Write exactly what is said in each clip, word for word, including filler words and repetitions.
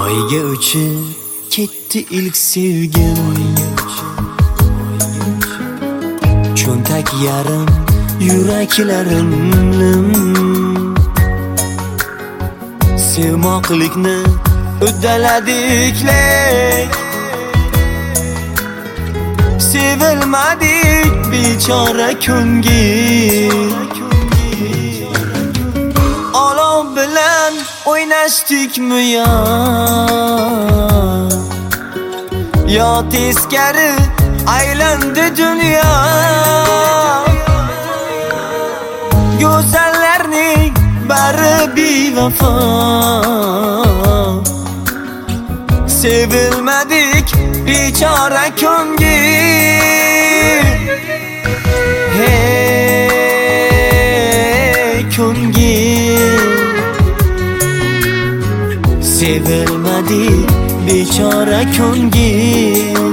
Oyga uchib ketdi ilk sevgim, cho'ntak yarim yuraklarim. Sevmoqlikni uddaladik, sevilmadik bechora ko'ngil. Olov bilan o'ynashdikmi yo, yo teskari aylandi dunyo. Go'zallarning bari bevafo, sevilmadik bechora ko'ngil. Hey ko'ngil, sevilmadik bechora ko'ngil.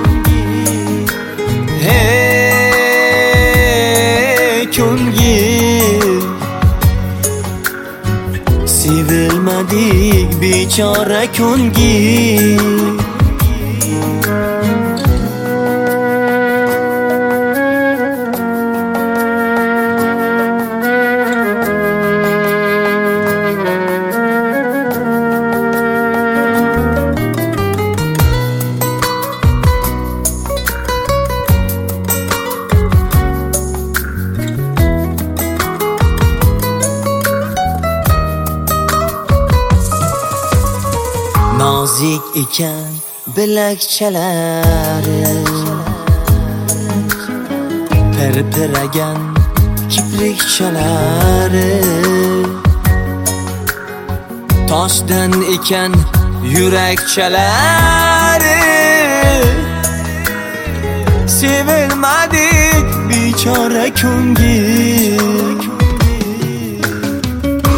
Hey ko'ngil, sevilmadik bechora ko'ngil. Nozik ekan bilakchalari, pirpiragan kiprikchalari. Toshdan ekan yurakchalari, sevilmadik bechora ko'ngil.